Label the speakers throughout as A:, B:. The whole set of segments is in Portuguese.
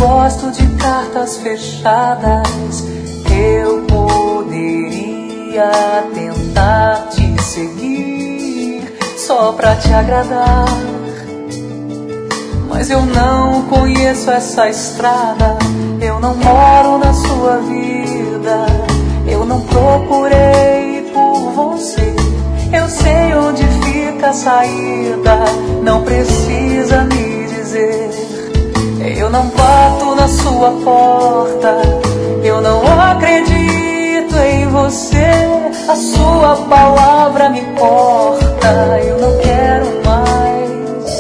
A: gosto de cartas fechadas. Eu poderia tentar te seguir só pra te agradar, mas eu não conheço essa estrada. Eu não moro na sua vida, eu não procurei por você. Eu sei onde fica a saída, não precisa me dizer. Eu não bato na sua porta, eu não acredito em você. A sua palavra me corta, eu não quero mais.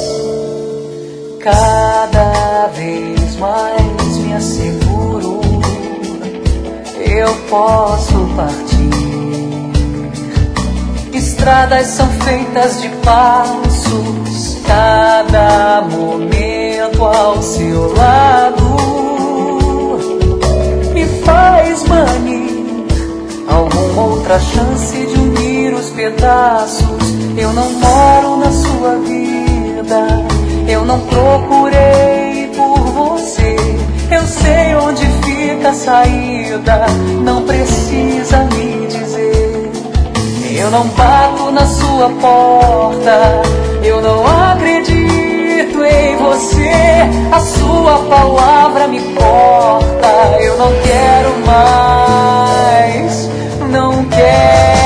A: Cada vez mais me asseguro, eu posso partir. Estradas são feitas de passos, cada momento ao seu lado me faz manir alguma outra chance de unir os pedaços. Eu não moro na sua vida, eu não procurei por você. Eu sei onde fica a saída, não precisa me dizer. Eu não bato na sua porta, eu não acredito em você. A sua palavra me corta, eu não quero mais, não quero.